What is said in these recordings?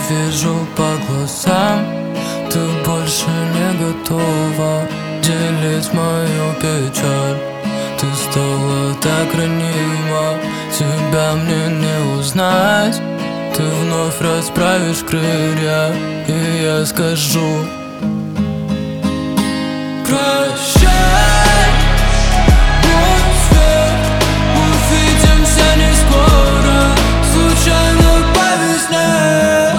вижу по глазам, ты больше не готова делить мою печаль. Ты стала так ранима, тебя мне не узнать. Ты вновь расправишь крылья, и я скажу: прощай, мой свет, увидимся не скоро, случайно по весне.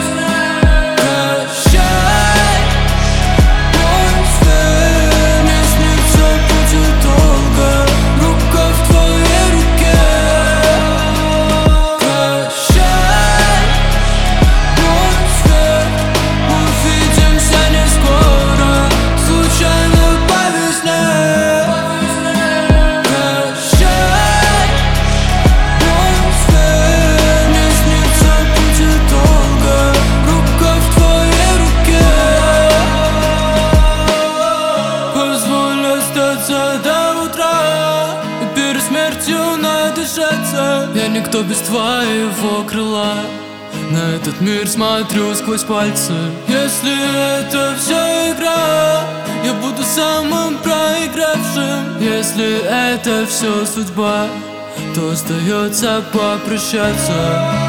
Прощай, мой свет, мне снится будет долго, рука в твоей руке. Прощай, мой свет, увидимся не скоро, случайно по весне. Прощай, мой свет, мне снится будет долго, рука в твоей руке. Позволь остаться до утра и перед смертью надышаться. Я никто без твоего крыла, на этот мир смотрю сквозь пальцы. Если это все игра, я буду самым проигравшим. Если это все судьба, то остается попрощаться.